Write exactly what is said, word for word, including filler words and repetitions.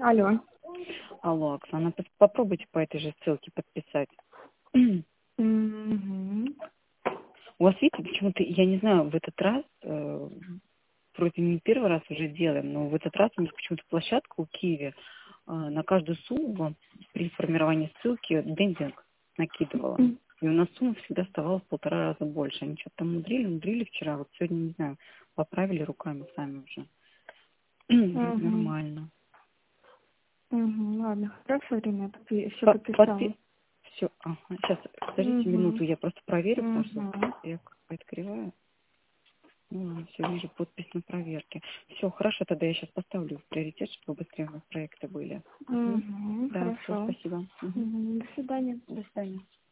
Алло. Алло, Оксана, пос- попробуйте по этой же ссылке подписать. Мгм. У вас, видите, почему-то, я не знаю, в этот раз, э, вроде не первый раз уже делаем, но в этот раз у них почему-то площадка у Киви э, на каждую сумму при формировании ссылки дендинг накидывала. М, И у нас сумма всегда оставалась в полтора раза больше. Они что-то там мудрили, мудрили вчера, вот сегодня, не знаю, поправили руками сами уже. Вроде мгм. нормально. Мгм. Ладно, хорошо, время, все По- подписала. подпи- Все, ага. Сейчас, подождите минуту, Угу. я просто проверю, потому что Угу. я какая-то кривая. Ну, все, вижу подпись на проверке. Все, хорошо, тогда я сейчас поставлю в приоритет, чтобы быстрее у нас проекты были. Мгм. Угу. Да, все, Хорошо. спасибо. Мгм. Мгм. До свидания. До свидания.